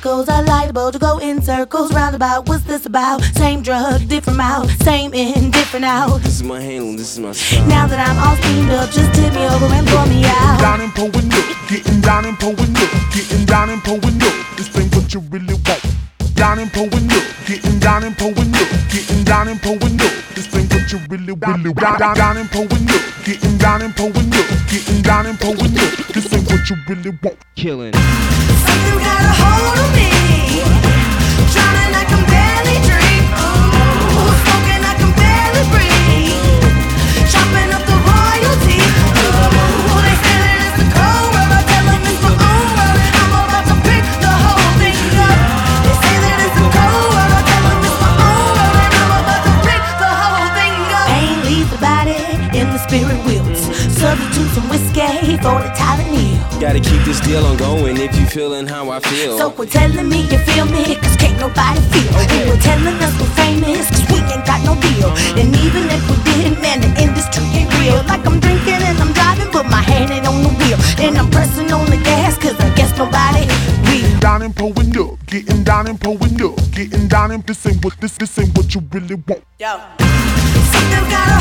miracles are lightable to go in circles roundabout. What's this about? Same drug, different mouth, same in, different out. This is my handle, this is my style. Now that I'm all steamed up, just tip me over and pour me out. Down and pulling up, getting down and pulling up, getting down and pulling up. This ain't what you really want. Down and pulling up, getting down and pulling up, getting down and pulling up. This ain't what you really want. Down and pulling up, getting down and pulling up, getting down and pulling up. This ain't what you really want. Killing. Something got a hold of me, drowning I can barely dream. Ooh, smoking I can barely breathe, chopping up the royalty. Ooh, they say that it's the cold world, I tell them it's my own world, and I'm about to pick the whole thing up. They say that it's the cold world, I tell them it's my own world, and I'm about to pick the whole thing up. Ain't leave the body in the spirit wilts, substitute some whiskey for the Tylenol. Gotta keep this deal on going if you feeling how I feel. So quit telling me you feel me, cause can't nobody feel. And we're telling us we're famous, cause we ain't got no deal. And even if we did, man, the industry ain't real. Like I'm drinking and I'm driving, but my hand ain't on the wheel. And I'm pressing on the gas, cause I guess nobody real. Down and pulling up, getting down and pulling up, getting down and this ain't what you really want. Yo, something's got a